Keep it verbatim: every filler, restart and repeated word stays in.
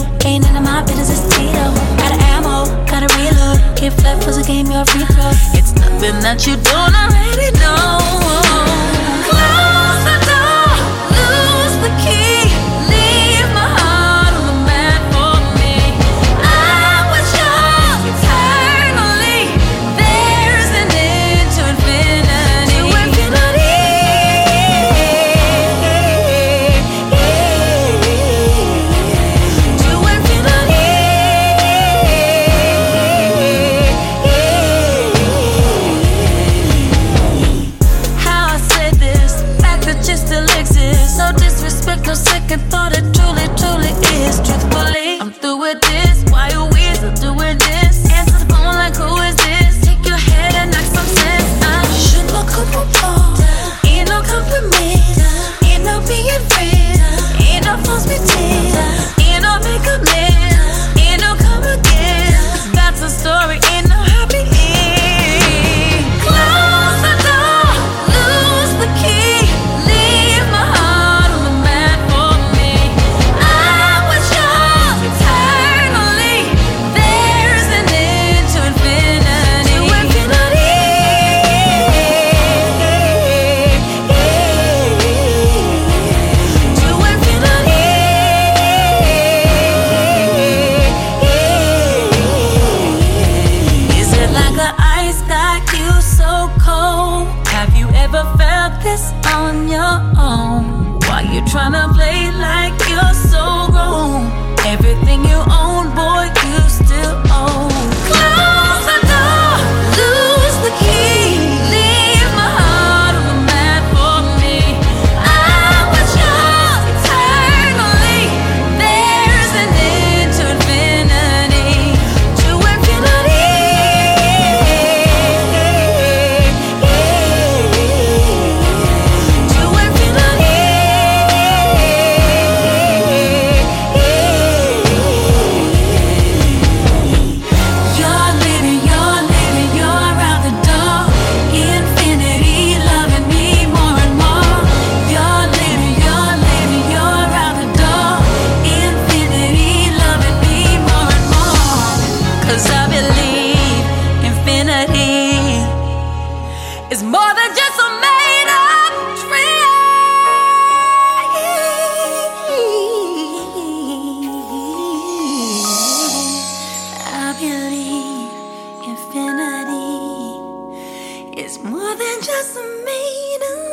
Ain't none of my business, it's Tito. Got an ammo, got a reload. Get flat for the game, you're a free throw. It's nothing that you don't already know. Close the door, lose the key. Leave my heart on the mat for me. I was yours eternally. There's an end to infinity. To infinity. No second thought, it truly, truly is. Truthfully, I'm through with this. Why you we still doing this? Answer the phone like, who is this? Take your head and knock some sense. I should look up apart. Ain't no compliment. Ain't no being friends. Ain't no false pretense. Ain't no make amends. Ain't no come again. That's a story, ain't no happy end. Close the door, lose the key. Leave my heart on the mat for me. I was yours eternally. There's an end to infinity. To infinity. To infinity. Is it like the ice got you so cold? Have you ever felt this on your own? Why you tryna play like you're so grown? Everything you own, boy, you still own. Close the door, lose the key. Leave my heart on the mat for me. I was yours eternally. There's an end to infinity. To infinity. To infinity. You're leaving, you're leaving, you're out the door. Infinity, loving me more and more. You're leaving, you're leaving, you're out the door. Infinity, loving me more and more. 'Cause I believe infinity is more than just a made up dream. I believe infinity is more than just a made up